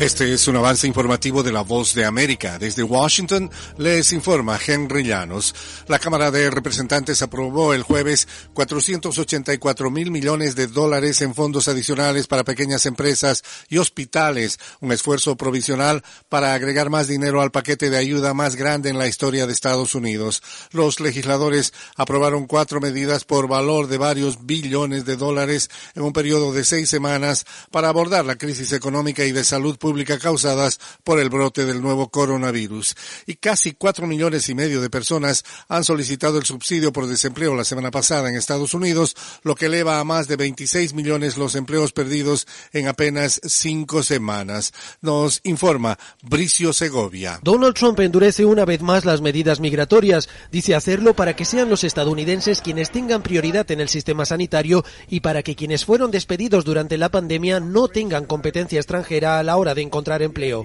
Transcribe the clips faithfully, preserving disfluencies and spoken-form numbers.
Este es un avance informativo de La Voz de América. Desde Washington les informa Henry Llanos. La Cámara de Representantes aprobó el jueves cuatrocientos ochenta y cuatro mil millones de dólares en fondos adicionales para pequeñas empresas y hospitales, un esfuerzo provisional para agregar más dinero al paquete de ayuda más grande en la historia de Estados Unidos. Los legisladores aprobaron cuatro medidas por valor de varios billones de dólares en un periodo de seis semanas para abordar la crisis económica y de salud pública causadas por el brote del nuevo coronavirus. Y casi cuatro millones y medio de personas han solicitado el subsidio por desempleo la semana pasada en Estados Unidos, lo que eleva a más de veintiséis millones los empleos perdidos en apenas cinco semanas. Nos informa Bricio Segovia. Donald Trump endurece una vez más las medidas migratorias. Dice hacerlo para que sean los estadounidenses quienes tengan prioridad en el sistema sanitario y para que quienes fueron despedidos durante la pandemia no tengan competencia extranjera a la hora de encontrar empleo.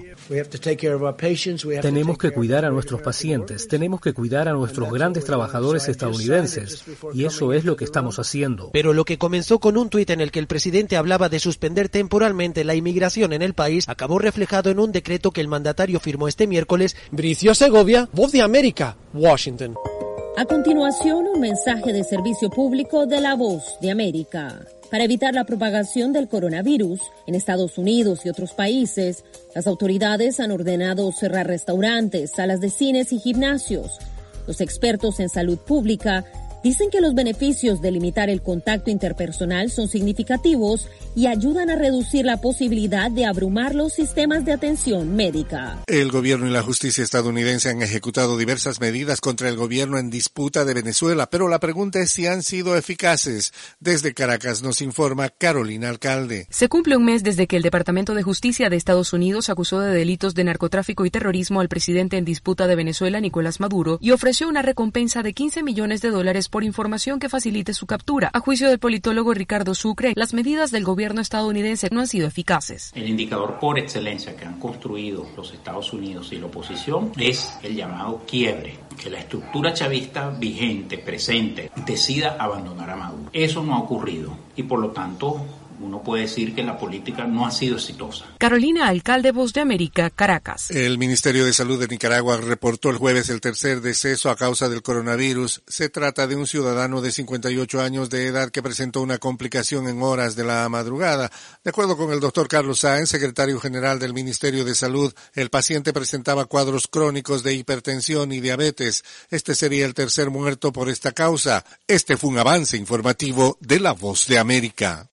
Tenemos que cuidar a nuestros pacientes, tenemos que cuidar a nuestros grandes trabajadores estadounidenses, y eso es lo que estamos haciendo. Pero lo que comenzó con un tuit en el que el presidente hablaba de suspender temporalmente la inmigración en el país, acabó reflejado en un decreto que el mandatario firmó este miércoles. Bricio Segovia, Voz de América, Washington. A continuación, un mensaje de servicio público de La Voz de América. Para evitar la propagación del coronavirus en Estados Unidos y otros países, las autoridades han ordenado cerrar restaurantes, salas de cines y gimnasios. Los expertos en salud pública dicen que los beneficios de limitar el contacto interpersonal son significativos y ayudan a reducir la posibilidad de abrumar los sistemas de atención médica. El gobierno y la justicia estadounidense han ejecutado diversas medidas contra el gobierno en disputa de Venezuela, pero la pregunta es si han sido eficaces. Desde Caracas nos informa Carolina Alcalde. Se cumple un mes desde que el Departamento de Justicia de Estados Unidos acusó de delitos de narcotráfico y terrorismo al presidente en disputa de Venezuela, Nicolás Maduro, y ofreció una recompensa de quince millones de dólares por información que facilite su captura. A juicio del politólogo Ricardo Sucre, las medidas del gobierno estadounidense no han sido eficaces. El indicador por excelencia que han construido los Estados Unidos y la oposición es el llamado quiebre, que la estructura chavista vigente, presente, decida abandonar a Maduro. Eso no ha ocurrido y por lo tanto uno puede decir que la política no ha sido exitosa. Carolina Alcalde, Voz de América, Caracas. El Ministerio de Salud de Nicaragua reportó el jueves el tercer deceso a causa del coronavirus. Se trata de un ciudadano de cincuenta y ocho años de edad que presentó una complicación en horas de la madrugada. De acuerdo con el doctor Carlos Sáenz, secretario general del Ministerio de Salud, el paciente presentaba cuadros crónicos de hipertensión y diabetes. Este sería el tercer muerto por esta causa. Este fue un avance informativo de La Voz de América.